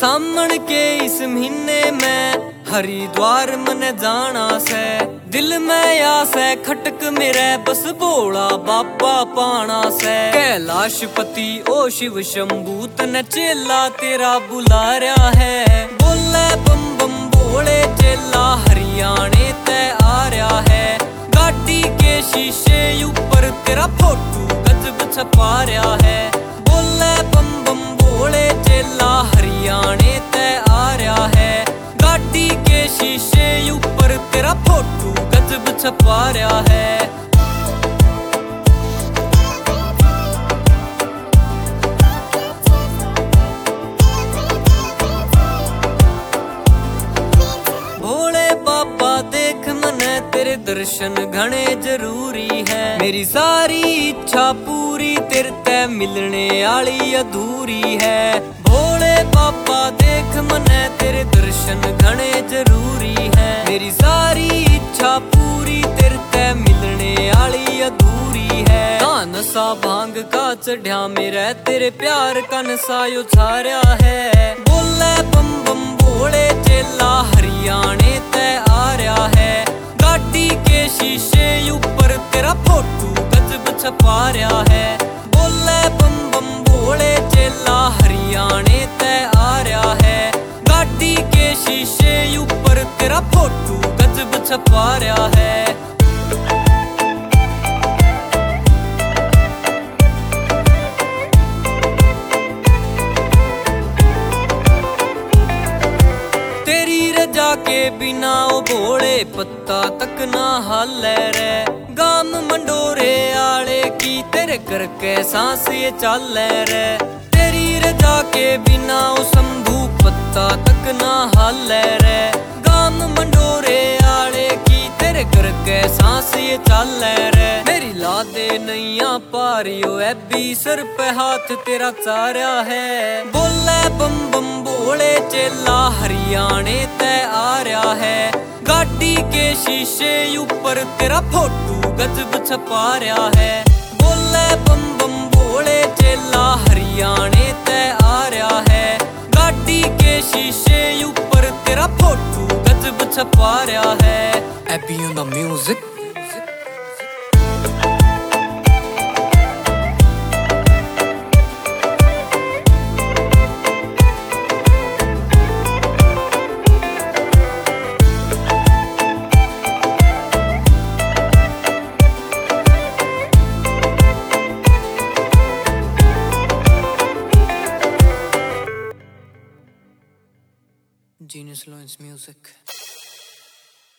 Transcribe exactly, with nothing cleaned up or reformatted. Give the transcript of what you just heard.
सामण के इस महीने में हरिद्वार मने जाना से। दिल में आस है खटक मेरे बस भोला बाबा पाना से। कैलाशपति ओ शिव शंभू तने चेला तेरा बुला रहा है। बोले बम बम बोले चेला हरियाणे ते आ रहा है। गाड़ी के शीशे ऊपर तेरा फोटो गजब छपा रहा है। बोले बम बम बोले चेला हरियाणे ते आ रहा है। गाड़ी के शीशे ऊपर तेरा फोटो गजब छपा रहा है। भोले बाबा देख मने तेरे दर्शन घने जरूरी है। मेरी सारी इच्छा पूरी तेरे ते मिलने आली अधूरी है। भोले बाबा देख मने तेरे दर्शन घने जरूरी है। मेरी सारी इच्छा पूरी तेरे ते मिलने आली अधूरी है। नशा भांग का चढ़िया मेरे तेरे प्यार का नशा यो छाया है। बोले बम बम बोले चेला हरियाणे ते आ रहा है। गाड़ी के शीशे ऊपर तेरा फोटो गजब छपा रहा है। बोले बम बम बोले चेला हरियाणे ते आ रहा है। गाड़ी के शीशे ऊपर तेरा फोटो गजब छपा रहा है। के बिना ओ भोले पत्ता तक ना हाले रे। गाम मंडोरे आले की तेरे करके सांस ये चाले रे। तेरी रजा के बिना ओ शंभू पत्ता तक ना हाले रे। गाम मंडोरे आले की तेरे करके सांस ये चाले रे। मेरी लादे नैया पारियो है भी सर पे हाथ तेरा चारा है। बोले बम बम बोले चेला हरियाणे ते आ रहा है। गाड़ी के शीशे ऊपर तेरा फोटो गजब छपा रहा है। बोले बम बम बोले चेला हरियाणे ते आ रहा है। गाड़ी के शीशे ऊपर तेरा फोटो गजब छपा रहा है। Abby on the music. Genius Lawrence Music.